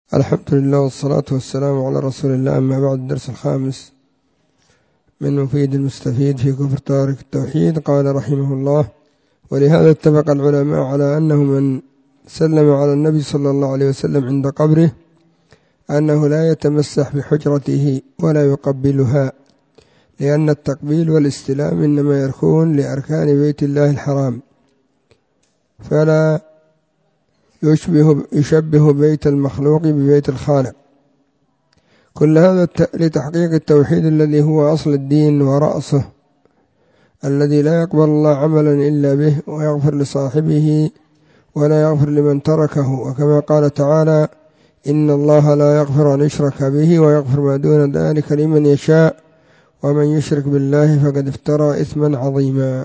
الحمد لله والصلاة والسلام على رسول الله. أما بعد، الدرس الخامس من مفيد المستفيد في كفر تارك التوحيد. قال رحمه الله: ولهذا اتفق العلماء على أنه من سلم على النبي صلى الله عليه وسلم عند قبره أنه لا يتمسح بحجرته ولا يقبلها، لأن التقبيل والاستلام إنما يكون لأركان بيت الله الحرام، فلا يشبه بيت المخلوق ببيت الخالق. كل هذا لتحقيق التوحيد الذي هو أصل الدين ورأسه، الذي لا يقبل الله عملا إلا به، ويغفر لصاحبه ولا يغفر لمن تركه. وكما قال تعالى: إن الله لا يغفر أن يشرك به ويغفر ما دون ذلك لمن يشاء ومن يشرك بالله فقد افترى إثما عظيما.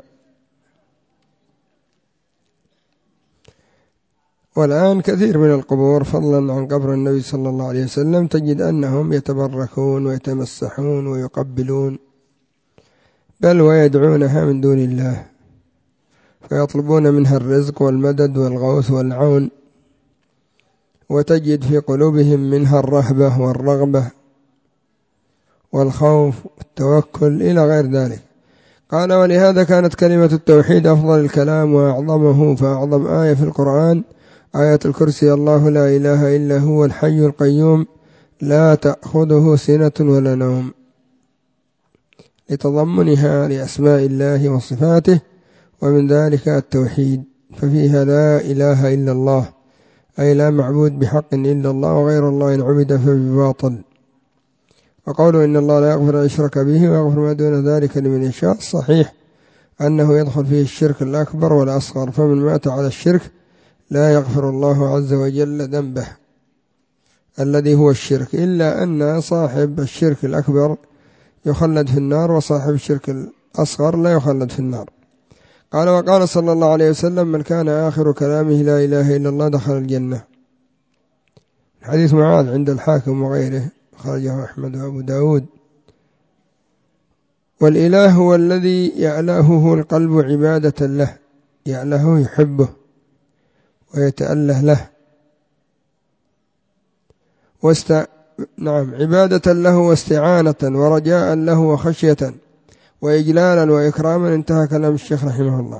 والآن كثير من القبور فضلا عن قبر النبي صلى الله عليه وسلم تجد أنهم يتبركون ويتمسحون ويقبلون، بل ويدعونها من دون الله، فيطلبون منها الرزق والمدد والغوث والعون، وتجد في قلوبهم منها الرهبة والرغبة والخوف والتوكل إلى غير ذلك. قال: ولهذا كانت كلمة التوحيد أفضل الكلام وأعظمه، فأعظم آية في القرآن آية الكرسي: الله لا إله إلا هو الحي القيوم لا تأخذه سنة ولا نوم، لتضمنها لأسماء الله وصفاته، ومن ذلك التوحيد، ففيها لا إله إلا الله، أي لا معبود بحق إلا الله، وغير الله إن عبد فبباطل. وقوله إن الله لا يغفر أن يشرك به ويغفر ما دون ذلك لمن يشاء، صحيح أنه يدخل فيه الشرك الأكبر والأصغر، فمن مات على الشرك لا يغفر الله عز وجل ذنبه الذي هو الشرك، إلا أن صاحب الشرك الأكبر يخلد في النار، وصاحب الشرك الأصغر لا يخلد في النار. قال: وقال صلى الله عليه وسلم: من كان آخر كلامه لا إله إلا الله دخل الجنة. حديث معاذ عند الحاكم وغيره، خرجه أحمد وأبو داود. والإله هو الذي يألهه القلب عبادة له، يألهه يحبه ويتأله له، عبادة له واستعانة ورجاء له وخشية وإجلالا وإكراما. انتهى كلام الشيخ رحمه الله.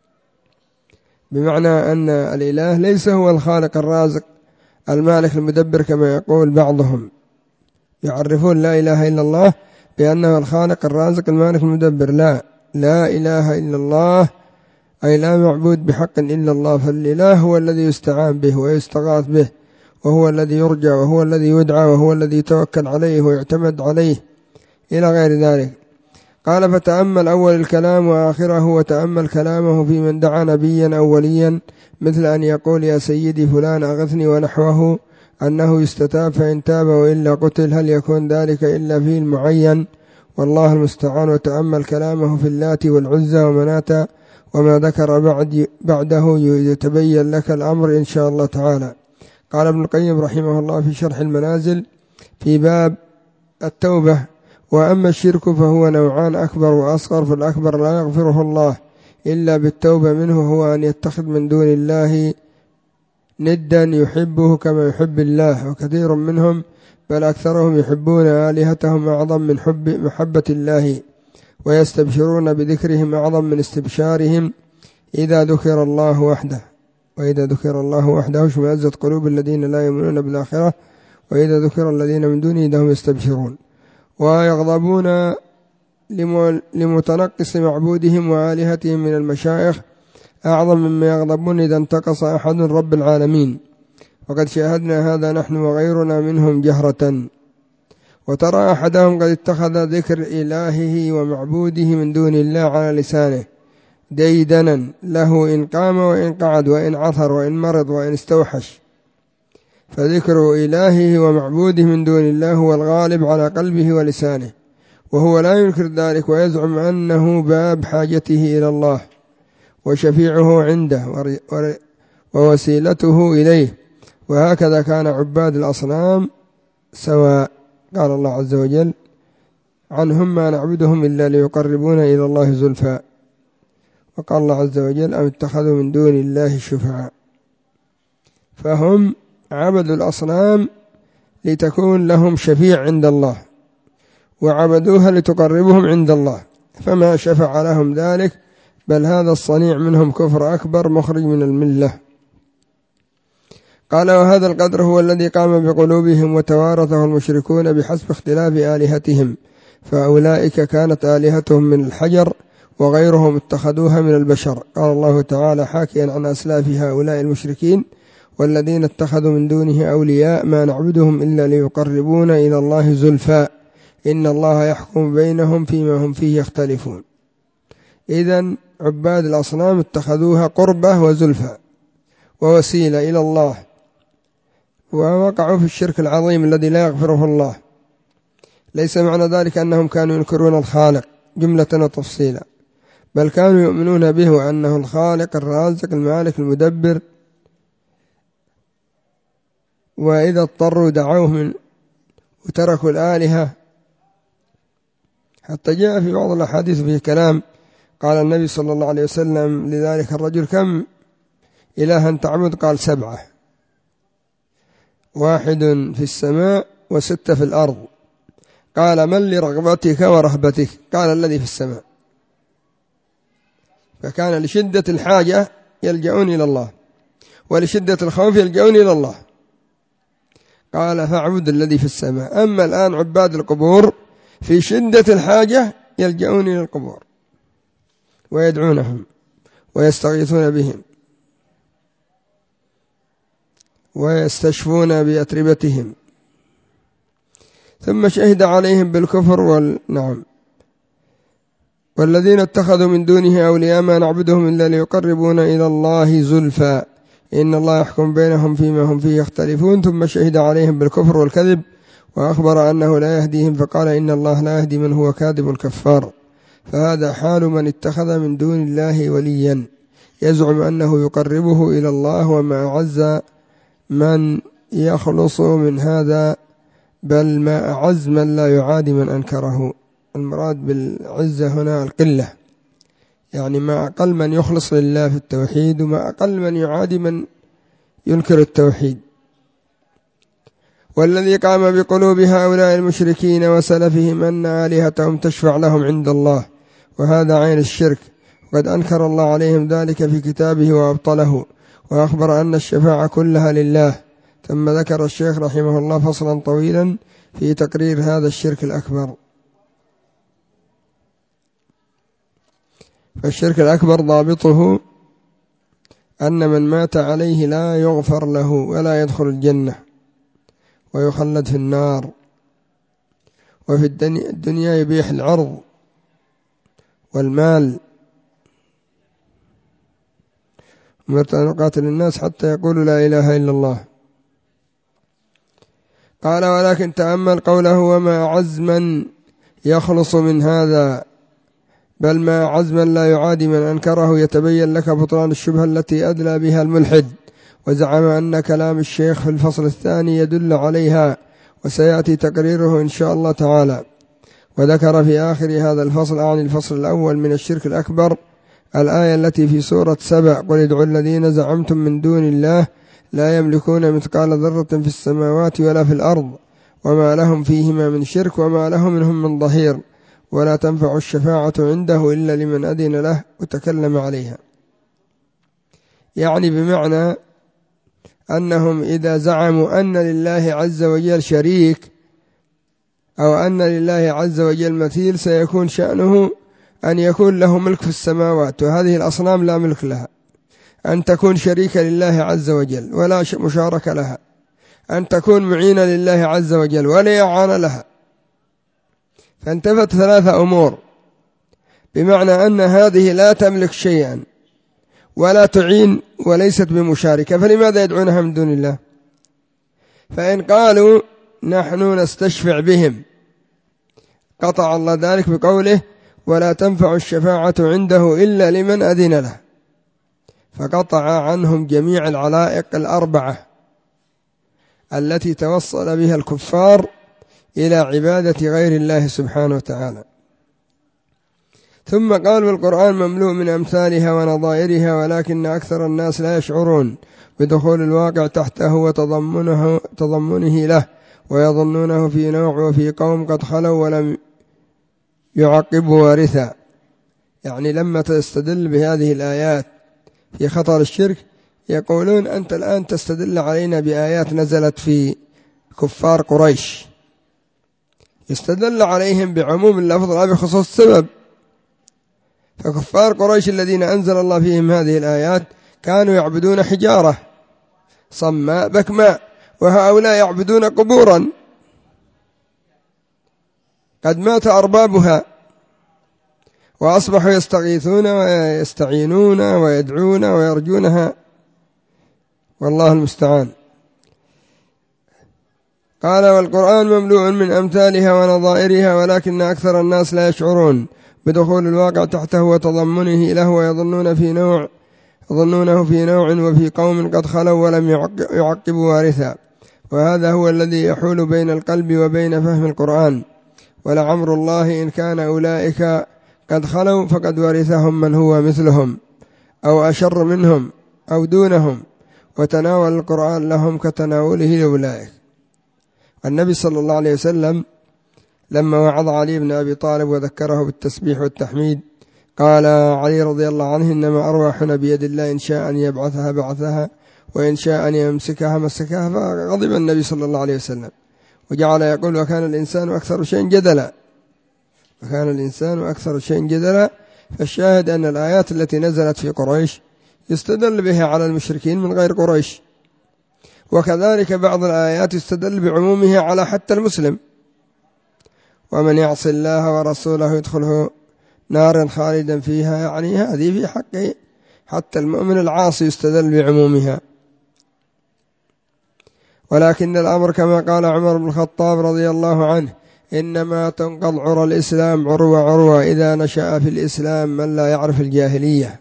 بمعنى أن الإله ليس هو الخالق الرازق المالك المدبر كما يقول بعضهم، يعرفون لا إله إلا الله بأنه الخالق الرازق المالك المدبر. لا إله إلا الله أي لا معبود بحق إلا الله، فالإله هو الذي يستعان به ويستغاث به، وهو الذي يرجى، وهو الذي يدعى، وهو الذي يتوكل عليه ويعتمد عليه إلى غير ذلك. قال: فتأمل أول الكلام وآخره، وتأمل كلامه في من دعا نبيا أو وليا، مثل أن يقول: يا سيدي فلان أغثني، ونحوه، أنه يستتاب فإن تاب وإلا قتل. هل يكون ذلك إلا في المعين؟ والله المستعان. وتأمل كلامه في اللات والعزى ومناة وما ذكر بعده يتبين لك الأمر إن شاء الله تعالى. قال ابن القيم رحمه الله في شرح المنازل في باب التوبة: وأما الشرك فهو نوعان، أكبر وأصغر. فالأكبر لا يغفره الله إلا بالتوبة منه، هو أن يتخذ من دون الله ندا يحبه كما يحب الله، وكثير منهم بل أكثرهم يحبون آلهتهم أعظم من محبة الله، ويستبشرون بذكرهم أعظم من استبشارهم إذا ذكر الله وحده. وإذا ذكر الله وحده اشمئزت قلوب الذين لا يؤمنون بالآخرة، وإذا ذكر الذين من دونه إذا هم يستبشرون. ويغضبون لمتنقص معبودهم وآلهتهم من المشايخ أعظم مما يغضبون إذا انتقص أحد رب العالمين، وقد شاهدنا هذا نحن وغيرنا منهم جهرة. وترى أحدهم قد اتخذ ذكر إلهه ومعبوده من دون الله على لسانه ديدنا له، إن قام وإن قعد وإن عثر وإن مرض وإن استوحش، فذكر إلهه ومعبوده من دون الله هو الغالب على قلبه ولسانه، وهو لا ينكر ذلك، ويزعم أنه باب حاجته إلى الله وشفيعه عنده ووسيلته إليه. وهكذا كان عباد الأصنام سواء. قال الله عز وجل عنهم: ما نعبدهم إلا ليقربونا إلى الله زلفى. وقال الله عز وجل: أم اتخذوا من دون الله شفعاء. فهم عبدوا الأصنام لتكون لهم شفيع عند الله، وعبدوها لتقربهم عند الله، فما شفع لهم ذلك، بل هذا الصنيع منهم كفر أكبر مخرج من الملة. قال: وهذا القدر هو الذي قام بقلوبهم وتوارثه المشركون بحسب اختلاف آلهتهم، فأولئك كانت آلهتهم من الحجر وغيرهم اتخذوها من البشر. قال الله تعالى حاكيا عن أسلاف هؤلاء المشركين: والذين اتخذوا من دونه أولياء ما نعبدهم إلا ليقربونا إلى الله زلفى إن الله يحكم بينهم فيما هم فيه يختلفون. إذن عباد الأصنام اتخذوها قربة وزلفى ووسيلة إلى الله، ووقعوا في الشرك العظيم الذي لا يغفره الله. ليس معنى ذلك أنهم كانوا ينكرون الخالق جملة وتفصيلا، بل كانوا يؤمنون به وأنه الخالق الرازق المالك المدبر، وإذا اضطروا دعوه وتركوا الآلهة. حتى جاء في بعض الأحاديث فيه كلام، قال النبي صلى الله عليه وسلم لذلك الرجل: كم إلها تعبد؟ قال: 7، 1 في السماء و6 في الأرض. قال: من لرغبتك ورهبتك؟ قال: الذي في السماء. فكان لشدة الحاجة يلجؤون إلى الله، ولشدة الخوف يلجؤون إلى الله. قال: فاعبد الذي في السماء. أما الآن عباد القبور في شدة الحاجة يلجؤون إلى القبور ويدعونهم ويستغيثون بهم ويستشفون بأتربتهم. ثم شهد عليهم بالكفر والذين اتخذوا من دونه أولياء ما نعبدهم إلا ليقربونا إلى الله زلفى إن الله يحكم بينهم فيما هم فيه يختلفون. ثم شهد عليهم بالكفر والكذب، وأخبر أنه لا يهديهم، فقال: إن الله لا يهدي من هو كاذب كفار. فهذا حال من اتخذ من دون الله وليا يزعم أنه يقربه إلى الله، وما أعز من يخلص من هذا، بل ما أعز من لا يعادي من أنكره. المراد بالعزة هنا القلة، يعني ما أقل من يخلص لله في التوحيد، وما أقل من يعادي من ينكر التوحيد. والذي قام بقلوب هؤلاء المشركين وسلفهم أن آلهتهم تشفع لهم عند الله، وهذا عين الشرك، وقد أنكر الله عليهم ذلك في كتابه وأبطله، وأخبر أن الشفاعة كلها لله. ثم ذكر الشيخ رحمه الله فصلا طويلا في تقرير هذا الشرك الأكبر. فالشرك الأكبر ضابطه أن من مات عليه لا يغفر له ولا يدخل الجنة ويخلد في النار، وفي الدنيا يبيح العرض والمال. أمرت أن أقاتل الناس حتى يقولوا لا إله إلا الله. قال: ولكن تأمل قوله: وما أعز من يخلص من هذا، بل ما أعز من لا يعادي من أنكره، يتبين لك بطلان الشبهة التي أدلى بها الملحد، وزعم أن كلام الشيخ في الفصل الثاني يدل عليها، وسيأتي تقريره إن شاء الله تعالى. وذكر في آخر هذا الفصل، أعني الفصل الأول من الشرك الأكبر، الآية التي في سورة سبأ: قل ادعوا الذين زعمتم من دون الله لا يملكون مثقال ذرة في السماوات ولا في الأرض وما لهم فيهما من شرك وما له منهم من ظهير ولا تنفع الشفاعة عنده إلا لمن أذن له وتكلم عليها. يعني بمعنى أنهم إذا زعموا أن لله عز وجل شريك أو أن لله عز وجل مثيل، سيكون شأنه أن يكون له ملك في السماوات، وهذه الأصنام لا ملك لها، أن تكون شريكة لله عز وجل ولا مشاركة لها، أن تكون معينة لله عز وجل ولا يعان لها. فانتفت 3 أمور، بمعنى أن هذه لا تملك شيئا ولا تعين وليست بمشاركة، فلماذا يدعونها من دون الله؟ فإن قالوا نحن نستشفع بهم، قطع الله ذلك بقوله: ولا تنفع الشفاعة عنده إلا لمن أذن له، فقطع عنهم جميع العلائق 4 التي توصل بها الكفار إلى عبادة غير الله سبحانه وتعالى. ثم قال: والقرآن مملوء من أمثالها ونظائرها، ولكن أكثر الناس لا يشعرون بدخول الواقع تحته وتضمنه له، ويظنونه في نوع وفي قوم قد خلوا ولم يعقبه وارثا. يعني لما تستدل بهذه الآيات في خطر الشرك يقولون أنت الآن تستدل علينا بآيات نزلت في كفار قريش، يستدل عليهم بعموم اللفظ لا بخصوص السبب. فكفار قريش الذين أنزل الله فيهم هذه الآيات كانوا يعبدون حجارة صماء بكماء، وهؤلاء يعبدون قبورا قد مات أربابها، وأصبحوا يستغيثون ويستعينون ويدعون ويرجونها، والله المستعان. قال: والقرآن مملوء من أمثالها ونظائرها، ولكن أكثر الناس لا يشعرون بدخول الواقع تحته وتضمنه له، ويظنونه في نوع وفي قوم قد خلوا ولم يعقبوا وارثا. وهذا هو الذي يحول بين القلب وبين فهم القرآن. ولعمر الله إن كان أولئك قد خلوا فقد ورثهم من هو مثلهم أو أشر منهم أو دونهم، وتناول القرآن لهم كتناوله لأولئك. النبي صلى الله عليه وسلم لما وعظ علي بن أبي طالب وذكره بالتسبيح والتحميد قال علي رضي الله عنه: إنما أرواحنا بيد الله، إن شاء أن يبعثها بعثها، وإن شاء أن يمسكها مسكها. فغضب النبي صلى الله عليه وسلم وجعل يقول: وكان الإنسان أكثر شيء جدلا. فالشاهد أن الآيات التي نزلت في قريش يستدل بها على المشركين من غير قريش، وكذلك بعض الآيات يستدل بعمومها على حتى المسلم: ومن يعص الله ورسوله يدخله نارا خالدا فيها. يعني هذه في حقه حتى المؤمن العاصي يستدل بعمومها. ولكن الأمر كما قال عمر بن الخطاب رضي الله عنه: إنما تنقض عرى الإسلام عروة إذا نشأ في الإسلام من لا يعرف الجاهلية.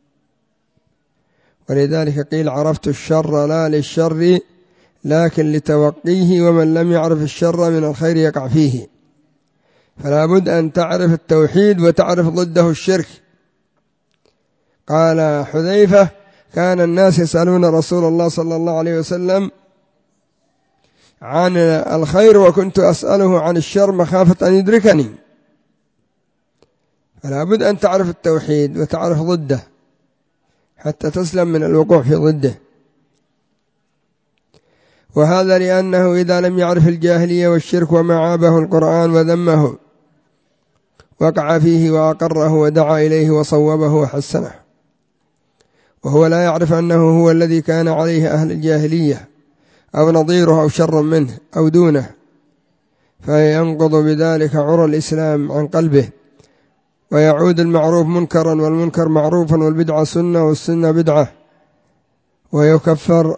ولذلك قيل: عرفت الشر لا للشر لكن لتوقيه، ومن لم يعرف الشر من الخير يقع فيه. فلا بد أن تعرف التوحيد وتعرف ضده الشرك. قال حذيفة: كان الناس يسألون رسول الله صلى الله عليه وسلم عن الخير وكنت أسأله عن الشر مخافة أن يدركني. فلا بد أن تعرف التوحيد وتعرف ضده حتى تسلم من الوقوع في ضده. وهذا لأنه إذا لم يعرف الجاهلية والشرك وما عابه القرآن وذمه وقع فيه وأقره ودعا إليه وصوبه وحسنه، وهو لا يعرف أنه هو الذي كان عليه أهل الجاهلية أو نظيره أو شر منه أو دونه، فينقض بذلك عرى الإسلام عن قلبه، ويعود المعروف منكرا والمنكر معروفا والبدعة سنة والسنة بدعة، ويكفر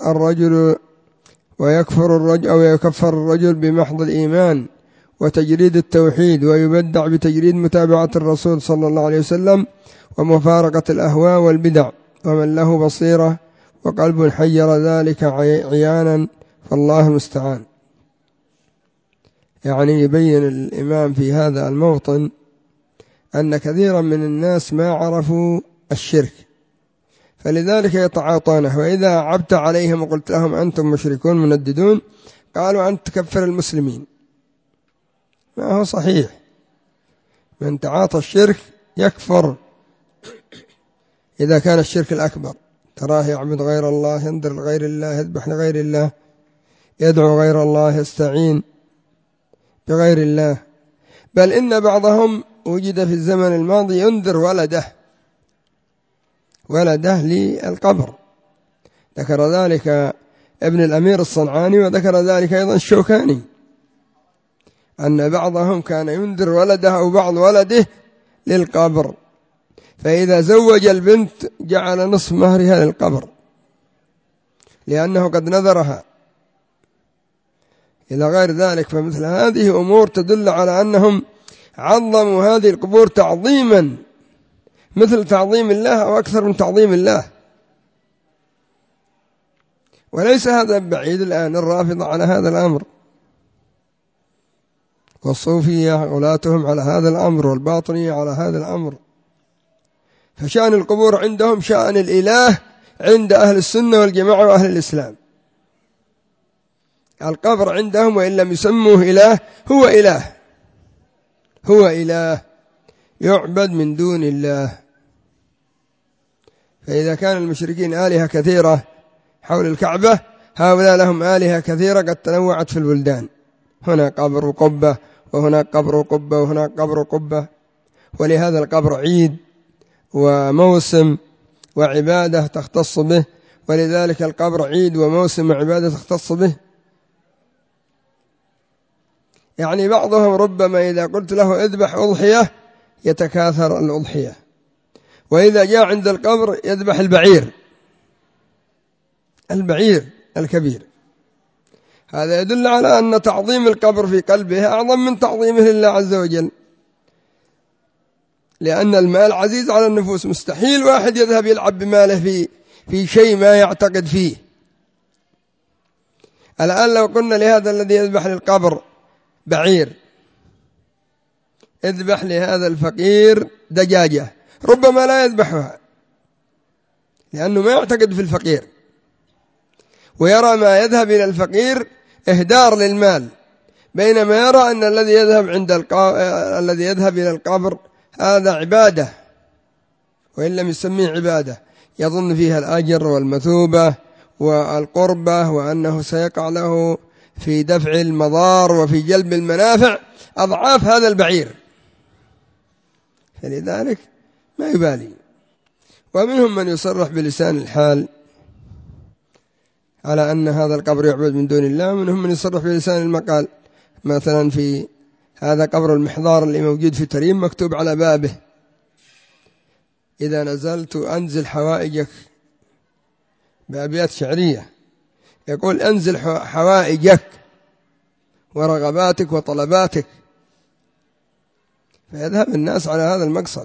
الرجل بمحض الإيمان وتجريد التوحيد، ويبدع بتجريد متابعة الرسول صلى الله عليه وسلم ومفارقة الأهواء والبدع. ومن له بصيرة وقلب حير ذلك عيانا، فالله المستعان. يعني يبين الإمام في هذا الموطن أن كثيرا من الناس ما عرفوا الشرك، فلذلك يتعاطونه. وإذا عبت عليهم وقلت لهم أنتم مشركون منددون قالوا أنت تكفر المسلمين. ما هو صحيح. من تعاطى الشرك يكفر إذا كان الشرك الأكبر. تراه يعبد غير الله، ينذر لغير الله، يذبح لغير الله، يدعو غير الله، يستعين بغير الله. بل إن بعضهم وجد في الزمن الماضي ينذر ولده للقبر. ذكر ذلك ابن الأمير الصنعاني، وذكر ذلك أيضا الشوكاني، أن بعضهم كان ينذر ولده أو بعض ولده للقبر، فإذا زوج البنت جعل نصف مهرها للقبر لأنه قد نذرها إلى غير ذلك. فمثل هذه أمور تدل على أنهم عظموا هذه القبور تعظيما مثل تعظيم الله أو أكثر من تعظيم الله. وليس هذا بعيد. الآن الرافضة على هذا الأمر، والصوفية غلاتهم على هذا الأمر، والباطنية على هذا الأمر. فشأن القبور عندهم شأن الإله عند أهل السنة والجماعة وأهل الإسلام. القبر عندهم وإن لم يسموه إله هو إله، هو إله يعبد من دون الله. فإذا كان المشركين آلهة كثيرة حول الكعبة، هؤلاء لهم آلهة كثيرة قد تنوعت في البلدان، هنا قبر وقبة، وهناك قبر وقبة، وهناك قبر وقبة، ولهذا القبر عيد وموسم وعبادة تختص به، ولذلك القبر عيد وموسم وعبادة تختص به. يعني بعضهم ربما إذا قلت له اذبح أضحية يتكاثر الأضحية، وإذا جاء عند القبر يذبح البعير الكبير. هذا يدل على أن تعظيم القبر في قلبه أعظم من تعظيمه لله عز وجل، لأن المال عزيز على النفوس، مستحيل واحد يذهب يلعب بماله في شيء ما يعتقد فيه. الآن لو قلنا لهذا الذي يذبح للقبر بعير اذبح لهذا الفقير دجاجة، ربما لا يذبحها لأنه ما يعتقد في الفقير، ويرى ما يذهب إلى الفقير إهدار للمال، بينما يرى أن الذي يذهب إلى القبر هذا عبادة، وإن لم يسميه عبادة يظن فيها الأجر والمثوبة والقربة، وأنه سيقع له في دفع المضار وفي جلب المنافع أضعاف هذا البعير، فلذلك ما يبالي. ومنهم من يصرح بلسان الحال على أن هذا القبر يعبد من دون الله، ومنهم من يصرح بلسان المقال. مثلا في هذا قبر المحضار اللي موجود في تريم مكتوب على بابه: إذا نزلت أنزل حوائجك، بأبيات شعرية يقول: أنزل حوائجك ورغباتك وطلباتك. فيذهب الناس على هذا المقصد،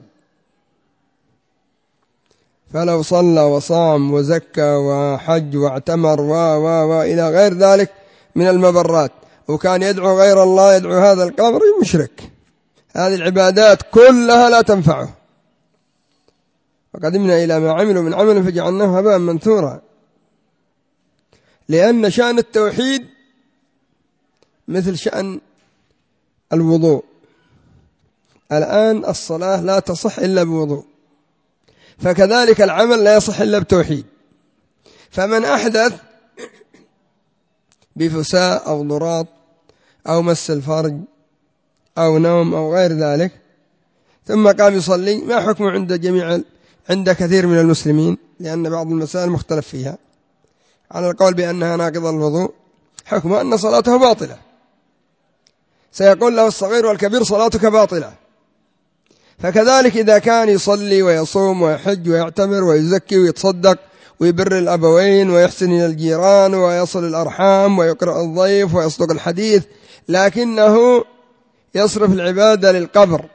فلو صلى وصام وزكى وحج واعتمر إلى غير ذلك من المبرات، وكان يدعو غير الله، يدعو هذا القبر، مشرك. هذه العبادات كلها لا تنفعه. وقدمنا إلى ما عملوا من عمل فجعلناه هباء منثورا، لأن شأن التوحيد مثل شأن الوضوء. الآن الصلاة لا تصح إلا بوضوء، فكذلك العمل لا يصح إلا بتوحيد. فمن أحدث بفساء أو ضراط أو مس الفرج أو نوم أو غير ذلك ثم قام يصلي، ما حكمه عند كثير من المسلمين؟ لأن بعض المسائل مختلف فيها. على القول بأنها ناقضة الوضوء، حكمه أن صلاته باطلة، سيقول له الصغير والكبير: صلاتك باطلة. فكذلك إذا كان يصلي ويصوم ويحج ويعتمر ويزكي ويتصدق ويبر الأبوين ويحسن إلى الجيران ويصل الأرحام ويقرأ الضيف ويصدق الحديث، لكنه يصرف العبادة للقبر،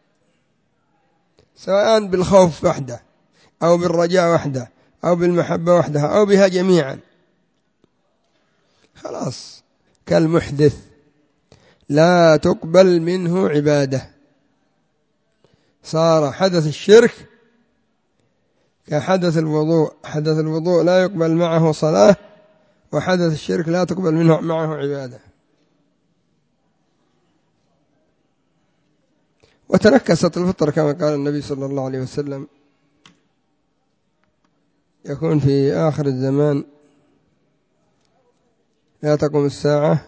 سواء بالخوف وحده أو بالرجاء وحده أو بالمحبة وحدها أو بها جميعا، خلاص كالمحدث لا تقبل منه عبادة. صار حدث الشرك كحدث الوضوء، حدث الوضوء لا يقبل معه صلاة، وحدث الشرك لا تقبل معه عبادة. وتنكست الفطر كما قال النبي صلى الله عليه وسلم: يكون في آخر الزمان لا تقوم الساعة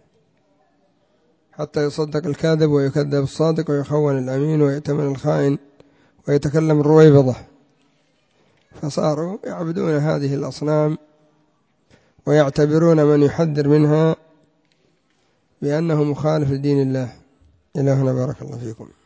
حتى يصدق الكاذب ويكذب الصادق ويخون الأمين ويأتمن الخائن ويتكلم الرويبضة. فصاروا يعبدون هذه الأصنام ويعتبرون من يحذر منها بأنه مخالف لدين الله. إلى هنا، بارك الله فيكم.